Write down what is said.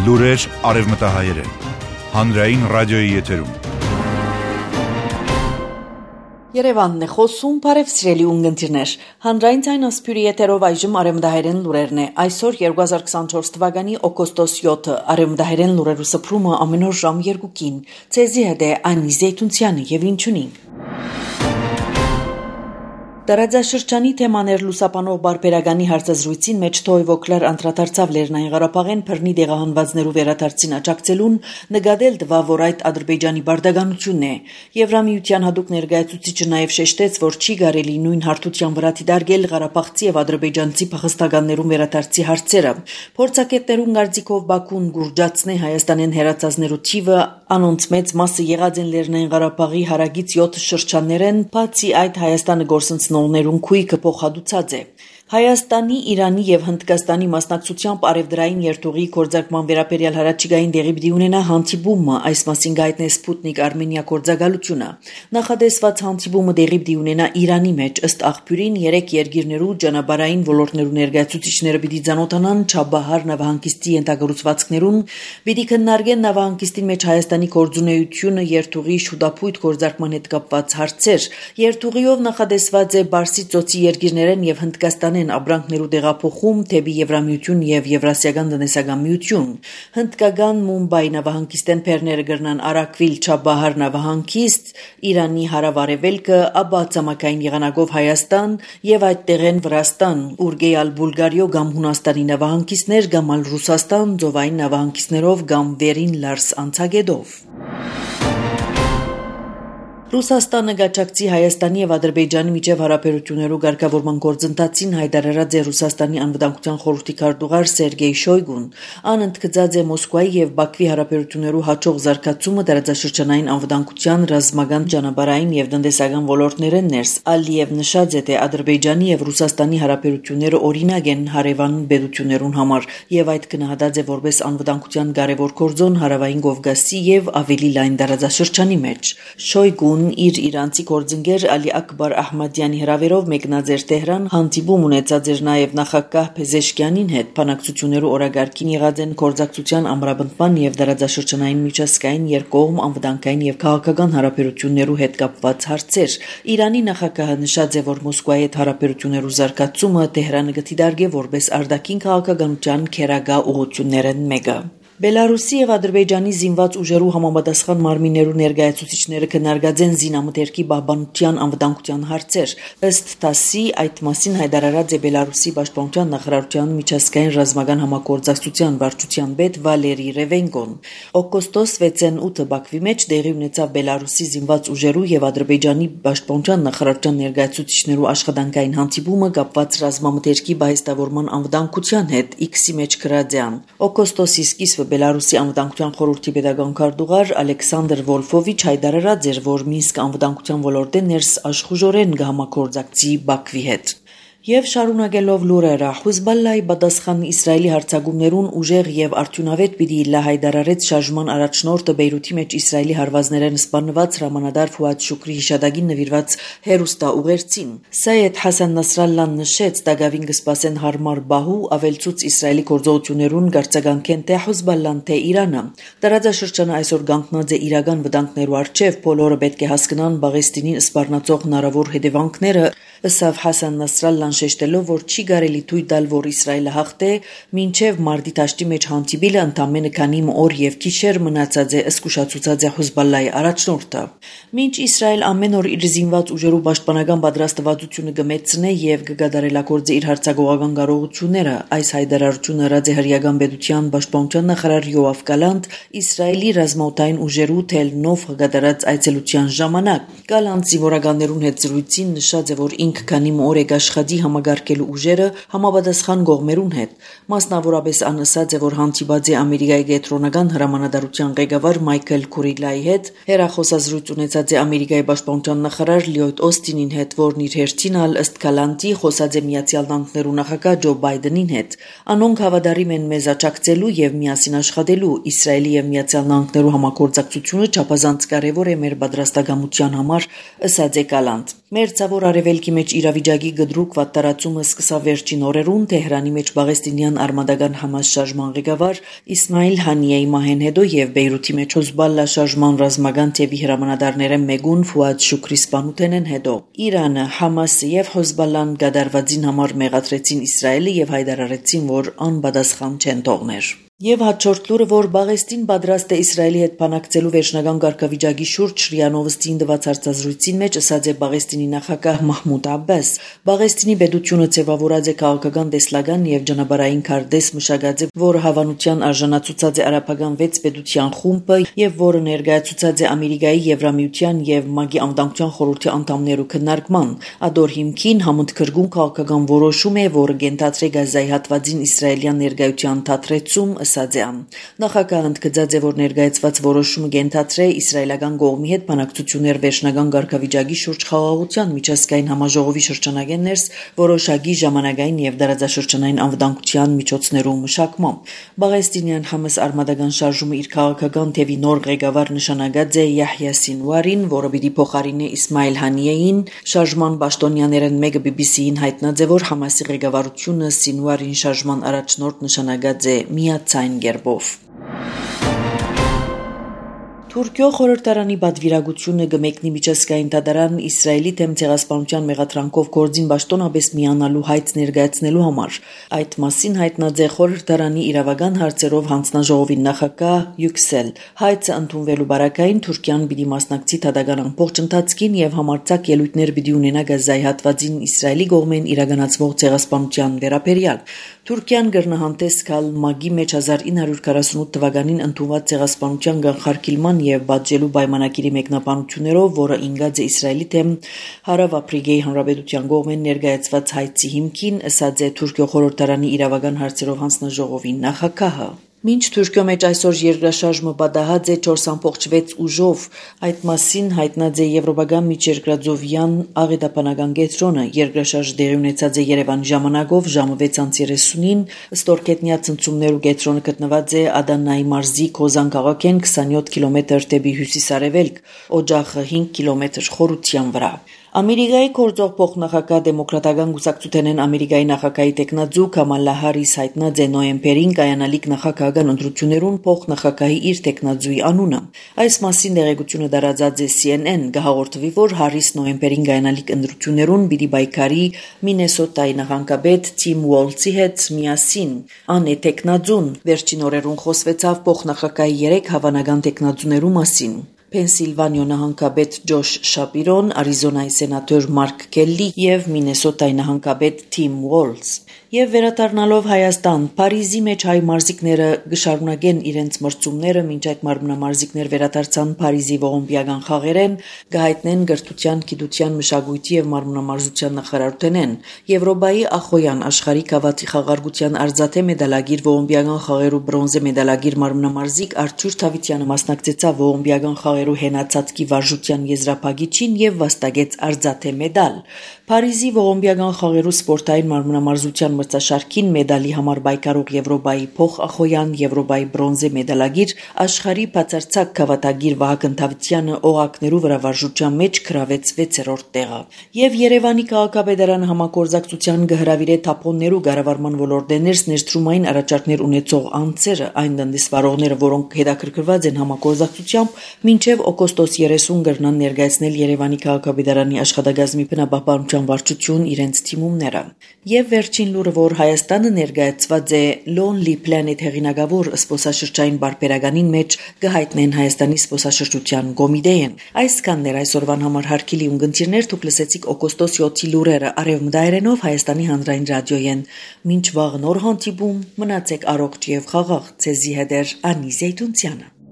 Լուրեր արևմտահայերեն, հանրային ռադիոյի եթերում։ Երևանն է խոսում, բարև սիրելի ունգընտիրներ, հանրային ձայն ասպյուրի եթերով այժմ արևմտահայերեն լուրերն է, այսօր 2024 թվականի օգոստոս 7-ը, արևմտահայերեն լուրերու սփռումը ամեն օր ժամ 2-ին, ցեզի հետ է Անի Զեյթունցյանը եւ ինչունին։ Տարածաշրջանի թեմաներ լուսաբանող բարբերականի հարցազրույցին մեջ թոյվոքլար անդրադարձավ Լեռնային Ղարաբաղեն բռնի դեղահանվածներու վերադարձին աջակցելուն, նկատել տվա, որ այդ Ադրբեջանի բարդականությունն է։ Եվրամիության հատուկ ներկայացուցիչը նաև շեշտեց, որ չի կարելի նույն հարթության վրա դիտարկել ղարաբաղցի եւ ադրբեջանցի փախստականներու վերադարձի հարցերը։ Փորձագետներուն կարծիքով Բաքուն գուրջացնե Հայաստանեն հերացածներու թիվը, անոնց մեծ մասը եղած են Լեռնային Ղարաբաղի հարագից 7 շրջաններեն, բացի այդ Հայաստանը գործընծնողներուն քույկը փոխադուցած է։ Հայաստանի, Իրանի եւ Հնդկաստանի մասնակցությամբ արևդրային երթուղի կորձարկման վերաբերյալ հարաճիգային դեղի պիտի ունենա հանդիպումը, այս մասին գայտնե Սպուտնիկ Արմենիա կորձակալությունը։ Նախադեсված հանդիպումը դեղի պիտի ունենա Իրանի մեջ, ըստ աղբյուրին 3 երկիրներու ճանապարհային ոլորտներու ներկայացուցիչները պիտի ցանոթանան Չաբահար նավահանգիստի ենթագործվածքներուն, պիտի քննարկեն նավահանգիստի մեջ Հայաստանի գործունեությունը երթուղի շուտապույտ կորձարկման հետ կապված հարցեր։ Երթուղիով նախադեсված է Բարսից ծոցի երկիրներեն եւ Հնդկաստան ապրանքներու տեղափոխում թեպի Եվրամիություն եւ Եվրասիական տնտեսական միություն։ Հնդկական Մումբայ նավահանգիստեն փերները գրնան Արաքվիլ Չաբահար նավահանգիստ, Իրանի հարավարևելքը, ապա ցամաքային եղանակով Հայաստան եւ այդտեղեն Վրաստան, Ուրգեյալ Բուլգարիո կամ Հունաստանի նավահանգիստներ կամ ալ Ռուսաստան ծովային նավահանգիստներով կամ վերին Լարս անցագետով։ Ռուսաստանը գաչակցի Հայաստանի եւ Ադրբեջանի միջև հարաբերություններու ղեկավարման գործընթացին հայտարարած է Ռուսաստանի անվտանգության խորհրդի քարտուղար Սերգեյ Շոյգուն։ Ան ընդգծած է Մոսկվայի եւ Բաքվի հարաբերություններու հաջող զարգացումը տարածաշրջանային անվտանգության, ռազմական, ճանապարհային եւ տնտեսական ոլորտներեն ներս։ Ալիև նշած է, թե Ադրբեջանի եւ Ռուսաստանի հարաբերությունները օրինակ են հարևան պետություններուն համար եւ այդ գնահատած է որպես անվտանգության կարևոր գործոն հարավային Կովկասի եւ ավելի լայն տարածաշրջանի մեջ։ Շոյգուն իր իրանցի գործընկեր Ալի Ակբար Ահմադյանի հրավերով մեկնած էր Տեհրան, հանդիպում ունեցած էր նաև նախագահ Փեզեշկյանին հետ, բանակցություններու օրագարկին եղած են գործակցության ամրապնդման եւ տարածաշրջանային միջազգային երկկողմ անվտանգային եւ քաղաքական հարաբերություններու հետ կապված հարցեր։ Իրանի նախագահը նշած է, որ Մոսկվայի հետ հարաբերություններու զարգացումը Տեհրանը կդիտարկե որպես արտաքին քաղաքականության քերագա ուղղություններն մեկը։ Բելարուսի եւ Ադրբեջանի զինված ուժերու համապատասխան մարմիններու ներկայացուցիչները քննարկած են զինամթերքի պահպանության անվտանգության հարցեր։ Ըստ ՏԱՍՍ-ի այդ մասին հայտարարած է Բելարուսի պաշտպանության նախարարության միջազգային ռազմական համագործակցության վարչության պետ Վալերի Ռևենկոն։ Օգոստոս 6-ին 8-ը Բաքվի մեջ տեղի ունեցավ Բելարուսի զինված ուժերու եւ Ադրբեջանի պաշտպանության նախարարության ներկայացուցիչներու աշխատանքային հանդիպումը կապված ռազմամթերքի բայստավորման անվտանգության հետ X-ի մեջ գրածյան։ Օգոստոսի սկիզբը Բելարուսի անվտանգության խորհրդի պետական քարտուղար Ալեքսանդր Վոլֆովիչ հայտարարած էր, որ Մինսկ անվտանգության ոլորտեն ներս աշխուժորեն կհամագործակցի Բաքվի հետ։ Եվ շարունակելով լուրերը, Հուզբալլայի պատասխան Իսրայելի հարձակումներուն ուժեղ եւ արդյունավետ պիտի լահայտարարեց շարժման առաջնորդը Բեյրութի մեջ Իսրայելի հարվածներեն սպանված հրամանատար Ֆուադ Շուկրի հիշադակին նվիրված հերոստաուղերձին։ Սայեդ Հասան Նասրալլան նշեց, դակավին կսպասեն հարմար բահու ավելցուց Իսրայելի գործողություններուն գարցականքեն թե Հուզբալլան թե Իրանը։ Տարածաշրջանը այսօր կանգնած է իրական վտանգներու առջև, բոլորը պետք է հասկանան Պաղեստինին սպառնացող հնարավոր հետևանքները, ըստ Հասան Նասրալլան շեշտելով, որ չի կարելի թույլ տալ, որ Իսրայելը հաղթե, մինչև մարտի դաշտի մեջ հանդիպիլը ընդամենը քանի օր եւ գիշեր մնացած է զսկուշացուցած է Հուզբալլայի առաջնորդը։ Մինչ Իսրայել ամեն օր իր զինված ուժերու պաշտպանական պատրաստվածությունը կմեծնե եւ կգադարելագործի իր հարձակողական կարողությունները, այս հայտարարությունը ըրած է հրեական պետության պաշտպանության նախարար Յոավ Գալանտ Իսրայելի ռազմաօդային ուժերու Թել-Նով կգադարած այցելության ժամանակ։ Գալանտ զինվորականներուն հետ զրույցին նշած է, որ ինքը քանի օր է աշխատի համագարկելու ուժերը համապատասխան կողմերուն հետ։ Մասնավորապես անըսած է, որ հանդիպած է Ամերիկայի կենտրոնական հրամանատարության ղեկավար Մայքլ Քուրիլայի հետ, հեռախոսազրույց ունեցած է Ամերիկայի պաշտպանության նախարար Լյոյդ Օստինին հետ, որն իր հերթին ալ ըստ Գալանտի խոսած է Միացյալ Նահանգներու նախագահ Ջո Բայդենին հետ։ Անոնք հավատարիմ են մեզ աջակցելու եւ միասին աշխատելու։ Իսրայելի եւ Միացյալ Նահանգներու համագործակցությունը չափազանց կարեւոր է մեր պատրաստակամության համար, ըսած է Գալանտ։ Մերձավոր արևելքի մեջ իրավիճակի գդրուկ վատ տարածումը սկսավ վերջին օրերուն Թեհրանի մեջ Պաղեստինյան արմադական Համաս շարժման ղեկավար Իսմայիլ Հանիեի մահեն հետո եւ Բեյրութի մեջ Հեզբոլլա շարժման ռազմական թևի հրամանատարները Մեգուն Ֆուադ Շուքրի սպանութենեն հետո Իրանը, Համասը եւ Հեզբոլլան գդարվածին համար մեղադրեցին Իսրայելը եւ հայտարարեցին, որ անպատասխան չեն թողներ։ Եվ հաջորդ լուրը, որ Պաղեստին պատրաստ է Իսրայելի հետ բանակցելու վերջնական կարգավիճակի շուրջ ՌԻԱ Նովոստին տված հարցազրույցին մեջ ասաց է Պաղեստինի նախագահ Մահմուդ Աբբաս։ Պաղեստինի պետությունը ձևավորած է քաղաքական, տեսլական եւ ճանապարհային քարտեզ մշակած է, որը հավանության արժանացուցած է արաբական 6 պետության խումբը եւ որը ներկայացուցած է Ամերիկայի, Եվրամիության եւ ՄԱԳ-ի անվտանգության խորհրդի անդամներու քննարկման։ Ադոր հիմքին համընդգրկուն քաղաքական որոշում է, որը կենթացրե Գազայի հատվածին իսրայելյան ներկայության թատրեցում Նախագահը ընդգծած է, որ ներկայացված որոշումը կենթացրե իսրայելական կողմի հետ բանակցություններ վերջնական կարգավիճակի շուրջ խաղաղության միջազգային համաժողովի շրջանագեն ներս որոշակի ժամանակային եւ դարաձաշրջանային անվտանգության միջոցներու մշակմամբ։ Պաղեստինյան Համաս արմադական շարժումը իր քաղաքական թևի նոր ղեկավար նշանակած է Յահյա Սինվարին, որը պիտի փոխարինի Իսմայիլ Հանիեին։ Շարժման պաշտոնյաներեն մեկը BBC-ին հայտնած է, որ Համասի ղեկավարությունը Սինվարին շարժման առաջնորդ նշանակած է միացայն գերբով։ Թուրքիո խորհրդարանի պատվիրակությունը կմեկնի միջազգային դատարան Իսրայելի դեմ ցեղասպանության մեղադրանքով գործին պաշտոնապես միանալու հայց ներկայացնելու համար։ Այդ մասին հայտնած է խորհրդարանի իրավական հարցերով հանձնաժողովի նախագահ Յուքսել։ Հայցը ընդունվելու բարակային Թուրքիան պիտի մասնակցի դատական ամբողջ ընթացքին եւ համարձակ ելույթներ պիտի ունենա Գազայի հատվածին Իսրայելի կողմեն իրականացվող ցեղասպանության վերաբերյալ։ Թուրքիան կրնահանտես գալ ՄԱԳ-ի մեջ 1948 թվականին ընդունված ցեղասպանության կանխարգելման եւ բաժելու պայմանագիրի մեկնաբանություններով, որը ինգած է Իսրայելի դեմ Հարավ-Աֆրիկայի Հանրապետության կողմեն ներկայացված հայցի հիմքին, ասաց է Թուրքիո խորհրդարանի իրավական հարցերով հանձնաժողովի նախագահը։ Մինչ Թուրքիո մեջ այսօր երկրաշարժը պատահած է 4.6 ուժով, այդ մասին հայտնած է Եվրոպական միջերկրածովյան աղետաբանական կենտրոնը։ Երկրաշարժը տեղի ունեցած է Երևանի ժամանակով ժամը 6:30-ին, ստորգետնյա ցնցումներու կենտրոնը գտնված է Ադանայի մարզի Կոզան քաղաքեն 27 կիլոմետր դեպի հյուսիս-արևելք, օջախը 5 կիլոմետր խորության վրա։ Ամերիկայի գործող փոխնախագահ դեմոկրատական կուսակցութենեն Ամերիկայի նախագահի տեխնաձու Կամալա Հարիս հայտնած է նոյեմբերին կայանալիք նախագահական ընտրություններուն փոխնախագահի իր տեխնաձուի անունը։ Այս մասին տեղեկությունը տարածած է CNN, գահորդվի, որ Հարիս նոյեմբերին կայանալիք ընտրություններուն պիտի պայքարի Մինեսոտայի նախագահապետ Թիմ Ուոլցի հետ միասին։ Անե տեխնաձուն վերջին օրերուն խոսվեցավ փոխնախագահի 3 հավանական տեխնաձուներու մասին։ Փենսիլվանիա նահանգապետ Ջոշ Շապիրոն, Արիզոնայի սենատոր Մարկ Քելլի եւ Մինեսոտայի նահանգապետ Թիմ Ուոլց։ Եվ վերադառնալով Հայաստան, Փարիզի մեջ հայ մարզիկները գշարունակեն իրենց մրցումները, մինչ այդ մարմնամարզիկներ վերադարձան Փարիզի ողոմբիական խաղերեն, գահիտնեն գրթության, գիտության, մշակույթի եւ մարմնամարզության նախարարութենեն։ Եվրոպայի Ախոյան աշխարհի կավացի խաղարկության արծաթե մեդալագիր ողոմբիական խաղերու բրոնզե մեդալագիր մարմնամարզիկ Արթուր Թավիթյանը մասնակցեցավ ողոմբիական խաղերու հենացածքի վարժության եզրափակիչին եւ վաստակեց արծաթե մեդալ։ Փարիզի ողոմբիական խաղերու սպորտային մարմնամարզության մրցաշարքին մեդալի համար պայքարող Եվրոպայի փոխախոյան, Եվրոպայի բրոնզե մեդալագիր աշխարհի բացարձակ գավաթագիր Վահագն Թավիթյանը օղակներու վրա վարժության մեջ գրավեց 6-րդ տեղը։ Եվ Երևանի քաղաքապետարան համագործակցության գհրավիրե թափոններու կառավարման ոլորտներս ներդրումային առաջարկներ ունեցող անձերը, այն տնտեսվարողները, որոնք հետաքրքրված են համագործակցությամբ, մինչև օգոստոս 30 կրնան ներկայացնել Երևանի քաղաքապետարանի աշխատակազմի բնապահպանության վարչություն իրենց թիմումները։ Եվ վերջին լուրը, որ Հայաստանը ներկայացված է Lonely Planet հեղինակավոր զբոսաշրջային բարբերականին մեջ կհայտնեն Հայաստանի զբոսաշրջության կոմիտեին։ Այսքաններ այսօրվան համար հարգելի ունկնդիրներ, դուք լսեցիք օգոստոս 7-ի լուրերը Արևմտայերենով Հայաստանի հանրային ռադիոյեն։ Մինչ վաղ նոր հանդիպում, մնացեք առողջ եւ խաղաղ։ Ցեզի հետ Անի Զեյթունցյանը։